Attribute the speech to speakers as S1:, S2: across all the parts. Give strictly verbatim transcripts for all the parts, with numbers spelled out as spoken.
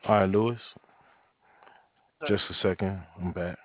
S1: All right, Lewis.
S2: Sir.
S1: Just a second. I'm back.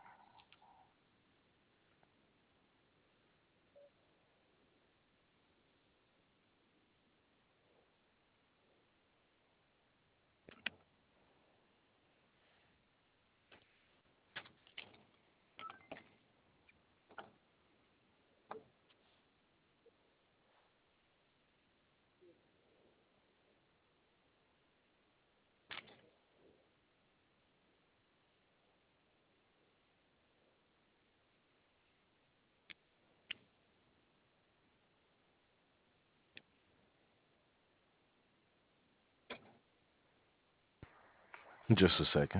S1: Just a second.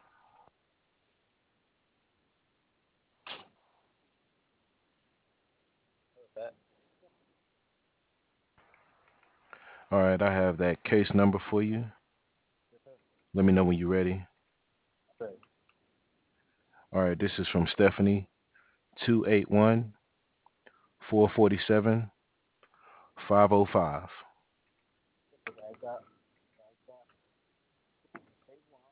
S2: That.
S1: All right, I have that case number for you.
S2: Yes, sir.
S1: Let me know when you're ready.
S2: Right.
S1: All right, this is from Stephanie, two eight one, four four seven, five oh five.
S2: Okay, I got, I got eight one.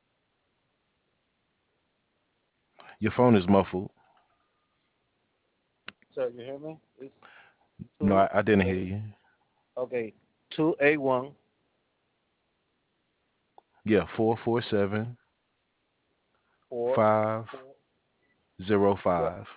S1: Your phone is muffled.
S2: Sir, you hear me? It's
S1: No,
S2: two
S1: I, I didn't hear
S2: eight.
S1: you.
S2: Okay, two eight one
S1: Yeah, four four seven,
S2: four
S1: five
S2: four.
S1: zero
S2: What?
S1: five.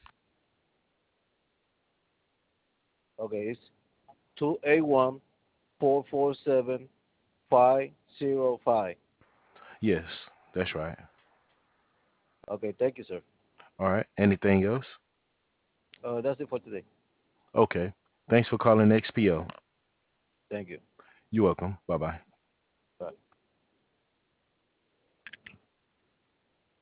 S2: Okay, it's two eight one four four seven five zero five.
S1: Yes, that's right.
S2: Okay, thank you, sir.
S1: All right. Anything else?
S2: Uh, that's it for today.
S1: Okay. Thanks for calling X P O.
S2: Thank you.
S1: You're welcome. Bye bye.
S2: Bye.